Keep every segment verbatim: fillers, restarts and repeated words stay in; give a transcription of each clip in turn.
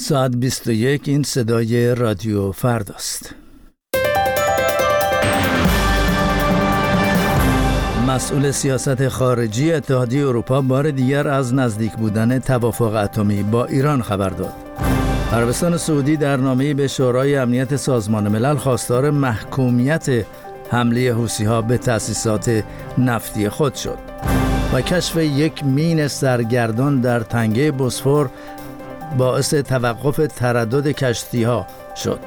ساعت بیست و یک. این صدای رادیو فرداست. مسئول سیاست خارجی اتحادیه اروپا بار دیگر از نزدیک بودن توافق اتمی با ایران خبر داد. عربستان سعودی در نامه‌ای به شورای امنیت سازمان ملل خواستار محکومیت حمله حوثی‌ها به تأسیسات نفتی خود شد و کشف یک مین سرگردان در تنگه بوسفور باعث توقف تردد کشتی‌ها شد.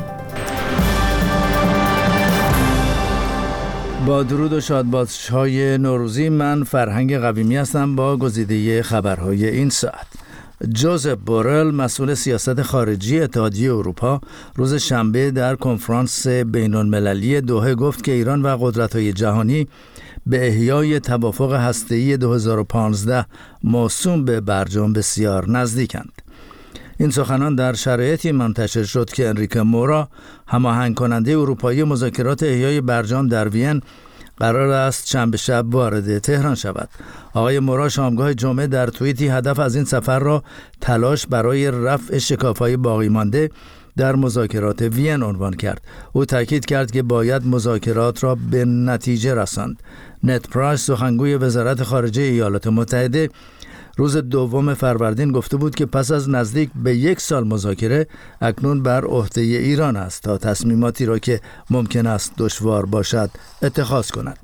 با درود و شادبادش‌های نوروزی، من فرهنگ قویمی هستم با گزیده خبرهای این ساعت. جوزپ بورل، مسئول سیاست خارجی اتحادیه اروپا، روز شنبه در کنفرانس بین‌المللی دوحه گفت که ایران و قدرت‌های جهانی به احیای توافق هسته‌ای دو هزار و پانزده موسوم به برجام بسیار نزدیکند. این سخنان در شرایطی منتشر شد که انریکه مورا، هماهنگ کننده اروپایی مذاکرات احیای برجام در وین، قرار است شنبه شب وارد تهران شود. آقای مورا شامگاه جمعه در توییتی هدف از این سفر را تلاش برای رفع شکاف‌های باقی مانده در مذاکرات وین عنوان کرد. او تاکید کرد که باید مذاکرات را به نتیجه رساند. نت پرایس، سخنگوی وزارت خارجه ایالات متحده، روز دوم فروردین گفته بود که پس از نزدیک به یک سال مذاکره اکنون بر عهده ایران است تا تصمیماتی را که ممکن است دشوار باشد اتخاذ کند.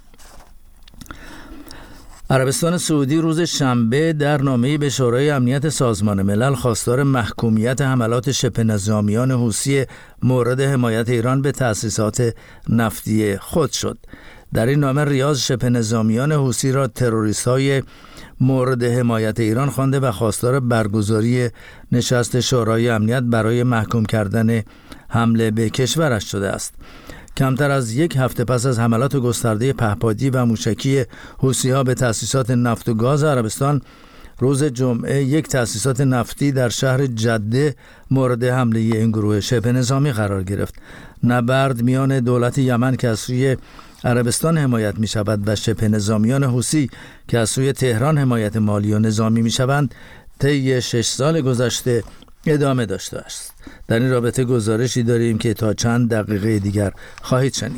عربستان سعودی روز شنبه در نامه‌ای به شورای امنیت سازمان ملل خواستار محکومیت حملات شبه نظامیان حوثی مورد حمایت ایران به تأسیسات نفتی خود شد. در این نامه ریاض شبه نظامیان حوثی را تروریست‌های مورد حمایت ایران خوانده و خواستار برگزاری نشست شورای امنیت برای محکوم کردن حمله به کشورش شده است. کمتر از یک هفته پس از حملات گسترده پهپادی و موشکی حوثی‌ها به تأسیسات نفت و گاز عربستان، روز جمعه یک تأسیسات نفتی در شهر جده مورد حمله این گروه شبه نظامی قرار گرفت. نبرد میان دولت یمن که از سوی عربستان حمایت می شود و شبه نظامیان حوثی که از سوی تهران حمایت مالی و نظامی می شوند طی شش سال گذشته ادامه داشته است. در این رابطه گزارشی داریم که تا چند دقیقه دیگر خواهید شنید.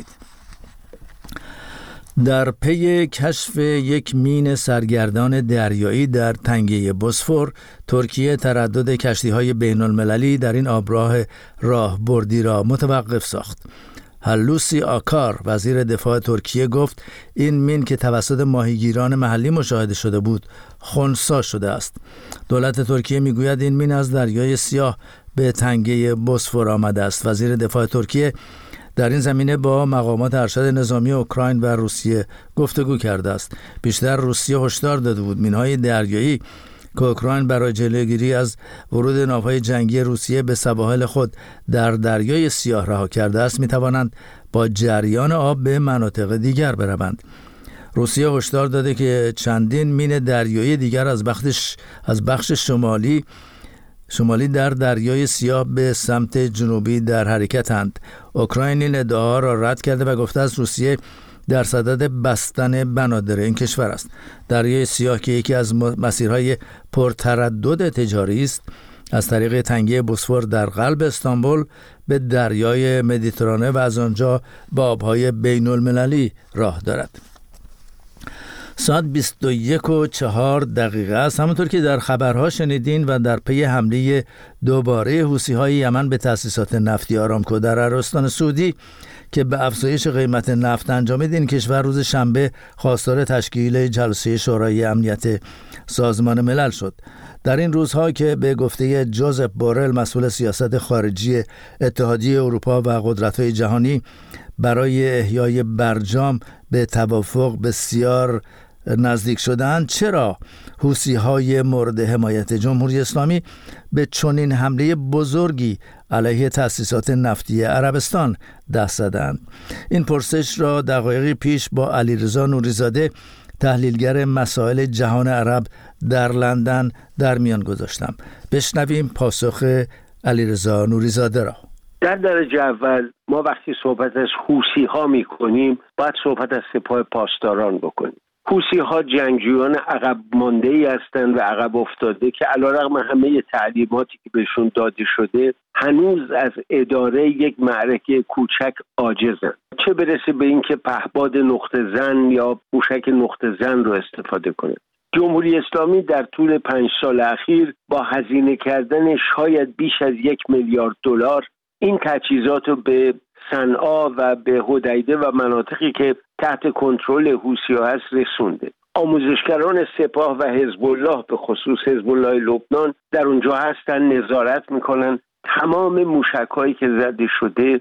در پی کشف یک مین سرگردان دریایی در تنگه بوسفور، ترکیه تردد کشتی‌های بین‌المللی در این آبراه راهبردی را متوقف ساخت. هلوسی آکار، وزیر دفاع ترکیه، گفت این مین که توسط ماهیگیران محلی مشاهده شده بود خنثی شده است. دولت ترکیه میگوید این مین از دریای سیاه به تنگه بوسفور آمده است. وزیر دفاع ترکیه در این زمینه با مقامات ارشد نظامی اوکراین و روسیه گفتگو کرده است. بیشتر روسیه هشدار داده بود مین‌های دریایی که اوکراین برای جلوگیری از ورود ناوهای جنگی روسیه به سواحل خود در دریای سیاه رها کرده است می‌توانند با جریان آب به مناطق دیگر بروند. روسیه هشدار داده که چندین مین دریایی دیگر از بخش از بخش شمالی شمالی در دریای سیاه به سمت جنوبی در حرکتند. اوکراین این ادعاها را رد کرده و گفته است روسیه در صدد بستن بنادر این کشور است. دریای سیاه که یکی از مسیرهای پرتردد تجاری است، از طریق تنگه بوسفور در قلب استانبول به دریای مدیترانه و از آنجا به آبهای بین المللی راه دارد. ساعت بیست و یک و چهار دقیقه است. همونطور که در خبرها شنیدین و در پی حمله دوباره حوثی‌های یمن به تأسیسات نفتی آرامکو در عربستان سعودی که به افزایش قیمت نفت انجامید، این کشور روز شنبه خواستار تشکیل جلسه شورای امنیت سازمان ملل شد. در این روزها که به گفته جوزپ بورل، مسئول سیاست خارجی اتحادیه اروپا و قدرت‌های جهانی برای احیای برجام به توافق بسیار نزدیک شدند، چرا حوثی‌های مورد حمایت جمهوری اسلامی به چنین حمله بزرگی علیه تأسیسات نفتی عربستان دست زدند؟ این پرسش را دقایقی پیش با علیرضا نوری‌زاده، تحلیلگر مسائل جهان عرب در لندن، در میان گذاشتم. بشنویم پاسخ علیرضا نوری‌زاده را. در درجه اول ما وقتی صحبت از حوثی‌ها می‌کنیم باید صحبت از سپاه پاسداران بکنیم. حوثی ها جنگجویان عقب مانده ای هستند و عقب افتاده که علیرغم همه تعلیماتی که بهشون داده شده هنوز از اداره یک معرکه کوچک عاجزند، چه برسه به اینکه پهپاد نقطه زن یا موشک نقطه زن رو استفاده کنه. جمهوری اسلامی در طول پنج سال اخیر با هزینه کردن شاید بیش از یک میلیارد دلار این تجهیزات رو به صنعا و به حدیده و مناطقی که تحت کنترل حوثی‌ها هست رسونده. آموزشگران سپاه و حزب الله به خصوص حزب الله لبنان در اونجا هستن، نظارت میکنن. تمام موشک‌هایی که زده شده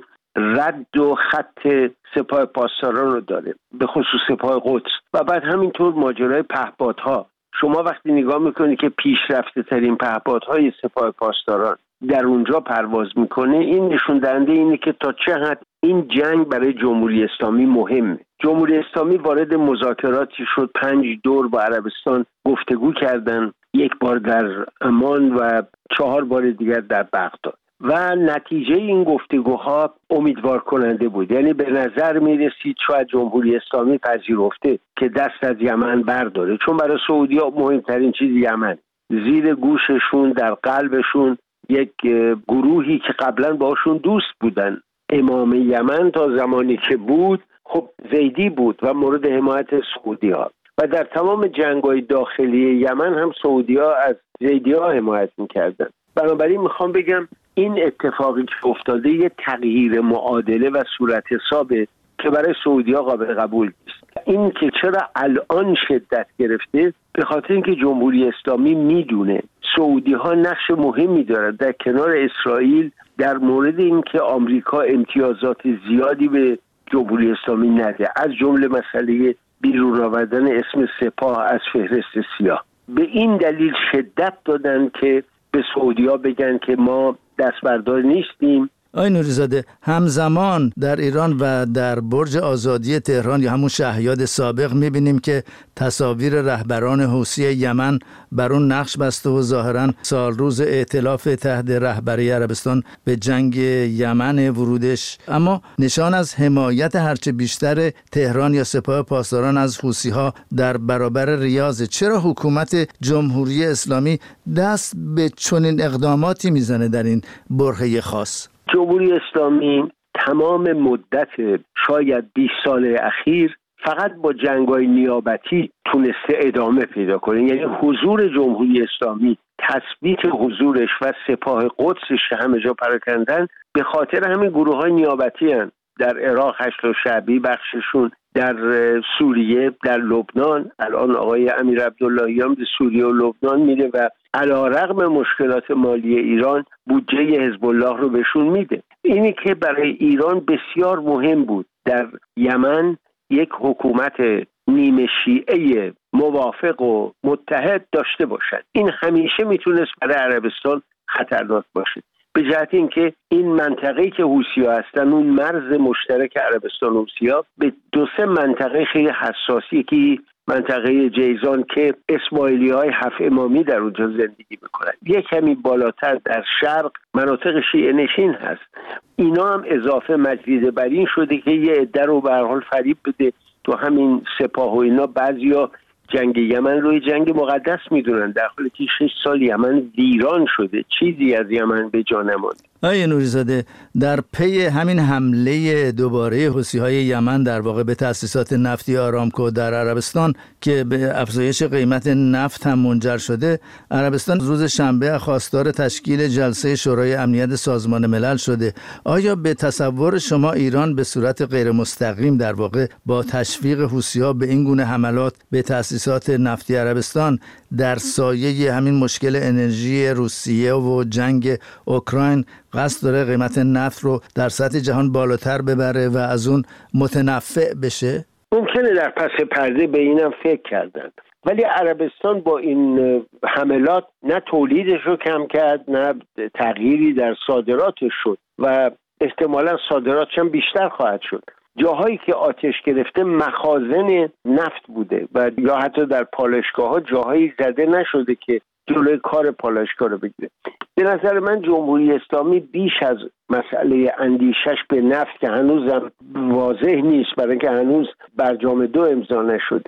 رد و خط سپاه پاسداران رو داره، به خصوص سپاه قدس. و بعد همینطور ماجرای پهپادها، شما وقتی نگاه میکنید که پیشرفته ترین پهپادهای سپاه پاسداران در اونجا پرواز میکنه، این نشون دهنده اینه که تا چه حد این جنگ برای جمهوری اسلامی مهمه. جمهوری اسلامی وارد مذاکراتی شد، پنج دور با عربستان گفتگو کردن، یک بار در عمان و چهار بار دیگر در بغداد و نتیجه این گفتگوها امیدوار کننده بود. یعنی به نظر میرسید شاید جمهوری اسلامی پذیرفته که دست از یمن برداره، چون برای سعودی‌ها مهمترین چیز یمن. زیر گوششون در قلبشون یک گروهی که قبلا باشون دوست بودن، امام یمن تا زمانی که بود خب زیدی بود و مورد حمایت سعودی‌ها و در تمام جنگ‌های داخلی یمن هم سعودی‌ها از زیدی‌ها حمایت می‌کردن. بنابراین میخوام بگم این اتفاقی که افتاده یه تغییر معادله و صورت حسابه که برای سعودی‌ها قابل قبول نیست. این که چرا الان شدت گرفته، به خاطر اینکه جمهوری اسلامی میدونه سعودی‌ها نقش مهمی دارند در کنار اسرائیل در مورد اینکه آمریکا امتیازات زیادی به جمهوری اسلامی نده، از جمله مسئله بیرون آوردن اسم سپاه از فهرست سیاه. به این دلیل شدت دادن که به سعودی‌ها بگن که ما دستبردار نیستیم. آقای نوری‌زاده، همزمان در ایران و در برج آزادی تهران یا همون شهیاد سابق می‌بینیم که تصاویر رهبران حوثی یمن بر اون نقش بسته و ظاهراً سالروز ائتلاف تحت رهبری عربستان به جنگ یمن ورودش، اما نشان از حمایت هرچه بیشتر تهران یا سپاه پاسداران از حوثی‌ها در برابر ریاض. چرا حکومت جمهوری اسلامی دست به چنین اقداماتی میزنه در این برهه خاص؟ جمهوری اسلامی تمام مدت شاید بیست سال اخیر فقط با جنگ‌های نیابتی تونسته ادامه پیدا کنه. یعنی حضور جمهوری اسلامی، تثبیت حضورش و سپاه قدسش که همه جا پراکندن به خاطر همین گروه‌های نیابتی هستند. در عراق هشت شعبی بخششون، در سوریه، در لبنان الان آقای امیر عبداللهیان به سوریه و لبنان میره و علیرغم مشکلات مالی ایران بودجه حزب الله رو بهشون میده. اینی که برای ایران بسیار مهم بود در یمن یک حکومت نیمه شیعه موافق و متحد داشته باشد. این همیشه میتونست برای عربستان خطرناک باشه، به جهت اینکه این منطقه‌ای که حوثی‌ها هستن، اون مرز مشترک عربستان و حوثی‌ها، به دو سه منطقه خیلی حساسی که منطقه جیزان که اسماعیلی‌های هفت امامی در اونجا زندگی میکنن، یک کمی بالاتر در شرق مناطق شیعه نشین هست. اینا هم اضافه مجریده بر این شده که یه عده رو به هر حال فریب بده تو همین سپاه و اینا. بعضیا جنگ یمن رو جنگ مقدس میدونن، در حالی که شش سال یمن ویران شده، چیزی از یمن به جا نمانده. آقای نوری‌زاده، در پی همین حمله دوباره حوثی‌های یمن در واقع به تأسیسات نفتی آرامکو در عربستان که به افزایش قیمت نفت هم منجر شده، عربستان روز شنبه خواستار تشکیل جلسه شورای امنیت سازمان ملل شده. آیا به تصور شما ایران به صورت غیر مستقیم در واقع با تشویق حوثی‌ها به این گونه حملات به تأسیسات نفتی عربستان در سایه همین مشکل انرژی روسیه و جنگ اوکراین قصد داره قیمت نفت رو در سطح جهان بالاتر ببره و از اون متنفع بشه؟ ممکنه در پس پرده به اینم فکر کردن، ولی عربستان با این حملات نه تولیدش رو کم کرد، نه تغییری در صادراتش شد و احتمالا صادراتش هم بیشتر خواهد شد. جاهایی که آتش گرفته مخازن نفت بوده و یا حتی در پالایشگاه ها جاهایی زده نشده که جلوی کار پالایشگاه رو بگیره. به نظر من جمهوری اسلامی بیش از مسئله اندیشش به نفت که هنوز واضح نیست، برای اینکه هنوز برجام دو امضا نشده، ولی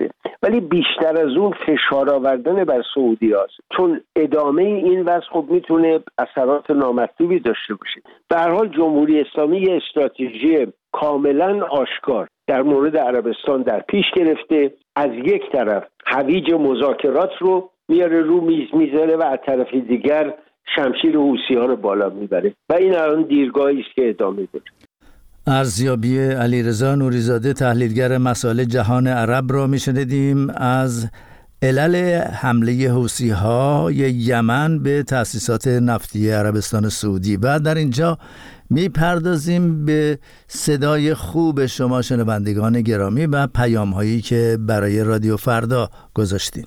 ولی بیشتر از اون فشار آوردن بر سعودی هست، چون ادامه این وضع خب میتونه اثرات نامطلوبی داشته باشه. به هر حال جمهوری اسلامی یه استراتژی کاملا آشکار در مورد عربستان در پیش گرفته. از یک طرف هویج مذاکرات رو میاره رو میز میذاره و از طرف دیگر شمشیر حوثی‌ها رو بالا میبره و این الان دیرگاهی است که ادامه داره. ارزیابی علیرضا نوری‌زاده تحلیلگر مسائل جهان عرب را میشنیدیم از علل حمله حوثی‌های یمن به تأسیسات نفتی عربستان سعودی. و در اینجا میپردازیم به صدای خوب شما شنوندگان گرامی و پیام‌هایی که برای رادیو فردا گذاشتین.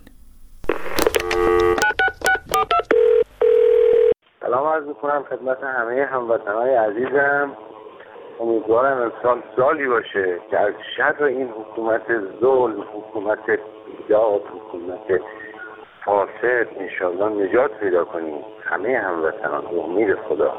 سلام عرض می‌کنم خدمت همه هموطنان عزیزم. امیدوارم امسال سالی باشه که از شر این حکومت ظلم، حکومت بیداد، حکومت فاسد انشاءالله نجات پیدا کنیم همه هموطنان به امید خدا.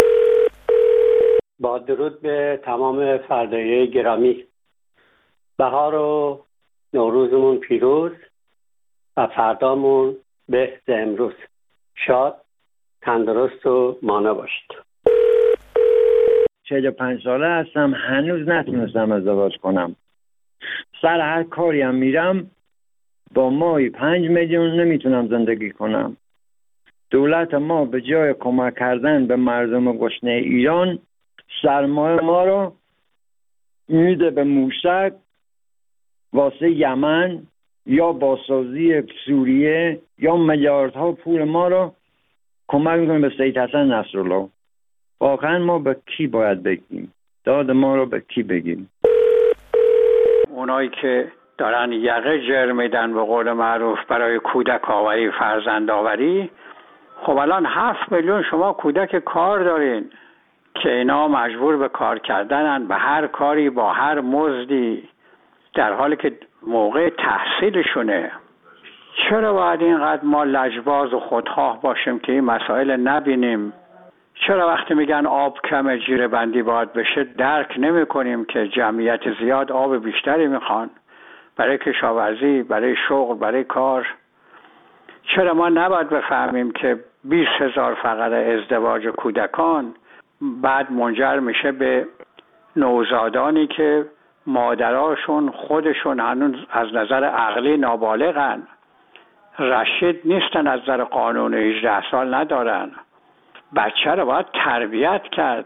با درود به تمام فردایی گرامی، بهار و نوروزمون پیروز و فردامون به امروز. شاد، تندرست و مانا باشید. چهل و پنج ساله هستم، هنوز نتونستم ازدواج کنم. سر هر کاری هم میرم با ماهی پنج میلیون نمیتونم زندگی کنم. دولت ما به جای کمک کردن به مردم گشنه ایران سرمایه ما رو میده به موشک واسه یمن یا بازسازی سوریه یا میلیاردها پول ما رو کمک میکنه به سید حسن نصرالله. واقعا ما به کی باید بگیم؟ داد ما رو به کی بگیم؟ اونایی که دارن یقه جر میدن به قول معروف برای کودک آوری، فرزند آوری، خب الان هفت میلیون شما کودک کار دارین که اینا مجبور به کار کردنن، به هر کاری با هر مزدی، در حالی که موقع تحصیلشونه. چرا باید اینقدر ما لجباز و خودخواه باشیم که این مسائل نبینیم؟ چرا وقتی میگن آب کم جیره بندی باید بشه درک نمی کنیم که جمعیت زیاد آب بیشتری میخوان برای کشاورزی، برای شغل، برای کار؟ چرا ما نباید بفهمیم که بیست هزار فقط ازدواج کودکان بعد منجر میشه به نوزادانی که مادراشون خودشون هنوز از نظر عقلی نابالغن، رشید نیستن، از نظر قانون هجده سال ندارن. بچه رو باید تربیت کرد.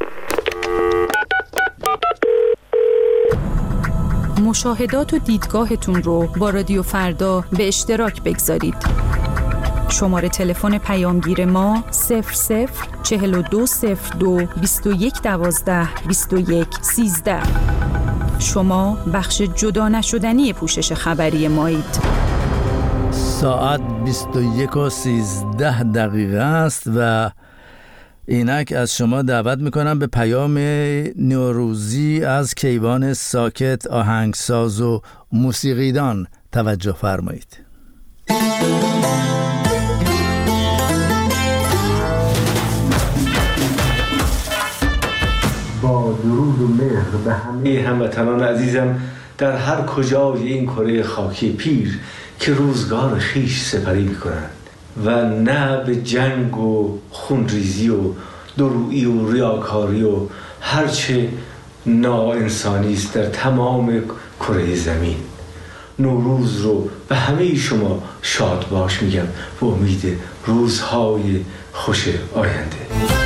مشاهدات و دیدگاهتون رو با رادیو فردا به اشتراک بگذارید. شماره تلفن پیامگیر ما صفر صفر چهل و دو صفر دو بیست و یک دوازده بیست و یک سیزده. شما بخش جدا نشدنی پوشش خبری مایید. ساعت بیست و یک و سیزده دقیقه است و اینک از شما دعوت میکنم به پیام نوروزی از کیوان ساکت، آهنگساز و موسیقیدان توجه فرمایید. با درود و مهر به همه هموطنان عزیزم در هر کجای این کره خاکی پیر که روزگار خیش سپری میکنند و نه به جنگ و خونریزی و درویی و ریاکاری و هرچه ناانسانی است در تمام کره زمین. نوروز رو به همه شما شاد باش میگم و امید روزهای خوش آینده.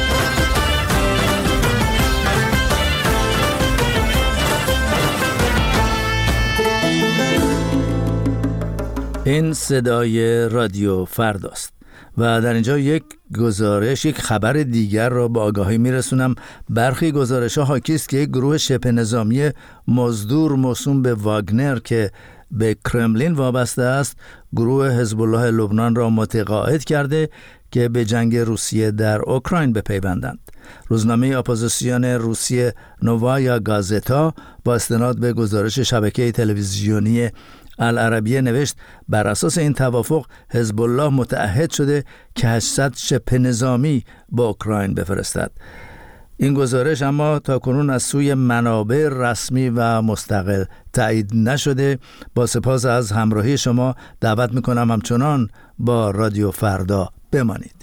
این صدای رادیو فرداست و در اینجا یک گزارش، یک خبر دیگر را به آگاهی میرسونم. برخی گزارش ها حاکی است که یک گروه شبه نظامی مزدور موسوم به واگنر که به کرملین وابسته است، گروه حزب الله لبنان را متقاعد کرده که به جنگ روسیه در اوکراین بپیوندند. روزنامه اپوزیسیون روسیه نووایا گازتا با استناد به گزارش شبکه تلویزیونی العربیه نوشت بر اساس این توافق حزب الله متعهد شده که هشتصد شبه نظامی با اوکراین بفرستد. این گزارش اما تا کنون از سوی منابع رسمی و مستقل تایید نشده. با سپاس از همراهی شما دعوت میکنم همچنان با رادیو فردا بمانید.